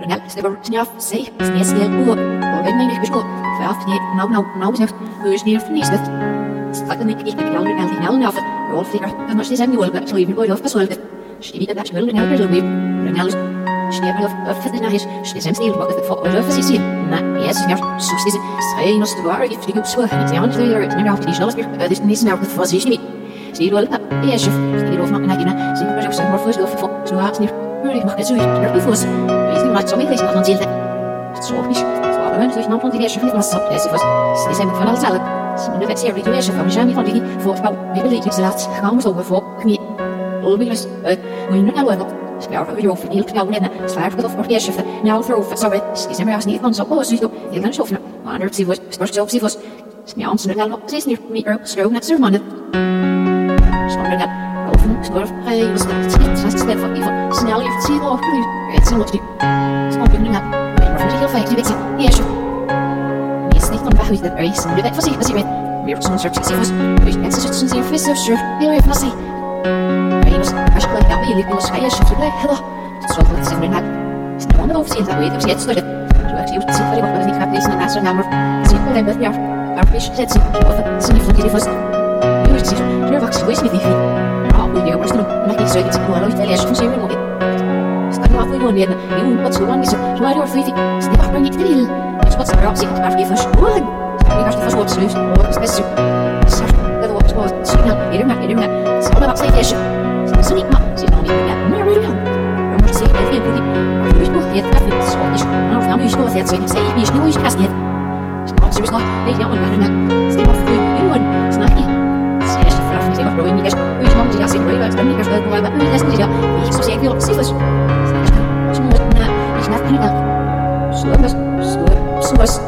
Renal, Snipper, Snjaf, Say, Snesnel, Uhr, wenn man nicht beschult, verhaft nie, Nausneft, Höschnier, Niesneft. Stacken ich bin genau Renal, Renal, Rollflicker, wenn man sich an die Wolke, so eben wohl auf Besoldet. Steht der Schwell, Renal, Renal, Schneebel auf den Nachhisch, steht sein Stil, was für eure Versicherung. Na, jetzt nervt, so ist diese Strenos, du war, ich fliege zu, die andere, die auf die Schnauze, das ist nicht nervt, was ich nicht. Sie wollen, ihr Chef, die Ruf machen, sie können sich mal Fuß auf, so hat es nicht. Ich mache es nicht, ich Fuß. Ich bin mal so mit noch und Ziel. So nicht, so aber wenn ich noch von die Chef mit was sagt, ist was. Sie sind von alles alle. Sie sind weg sehr die Chef von Jamie von die Vorbau, wie will ich gesagt, kaum so vor mir. Ulbiges, wenn nur noch ich glaube, wir auf die Klauen, es war auf die Chef. Now through, sorry, sie sind mir nicht von so groß, ich kann schon. Man sie was, was sie was. Mir ans nur noch, sie ist nicht mir so nicht so man. Sondern Snorf, hey, was ist das von Eva? Snel je ziel op nu. Het zal niet. Snap je nu nou? Maar voor heel vaak die weet je. Is niet dan weg de race. Nu weet wat ik weet. Meer zo'n soort succes. Ik ben zo zeer vis zo sure. Heel even zie. Hij was gelijk aan jullie wil schrijven zo gelijk. Hallo. Het zal wel zijn nou. Is nou onder over zien dat weet ik jetzt nog. Zo ik zie het zit wel op de knap lezen en zo naam. Zie wel met jaar. Daar is het zit. Of zie van die vast. Nu is het. Nu wacht zo is niet wie. Eu gosto mais disso, eu tipo, ela italiana, não sei como. Está lá foi onde eu posso lá nisso, lá eu fui, se vai para nicht drill. Ich posso para sich, para que verschwunden. Ich gosto faz outros, ou espécie. Certo, da outro sport, signal, irma, se ela vai sair, se não mal, se não não. Eu não sei, eu vou ich muss jetzt dafür, so ich, auf ich muss jetzt, ich sei ich nur ich kann nicht. Ich brauche sowieso noch, ich ja und dann, sie auf früh, snacky. Ich habe Ruhe, ich habe die ganze Ruhe, weil ich habe aber ich lasse mich ja, ich so sehr viel Siffers. Ich muss na, ich nach Kanada. So was.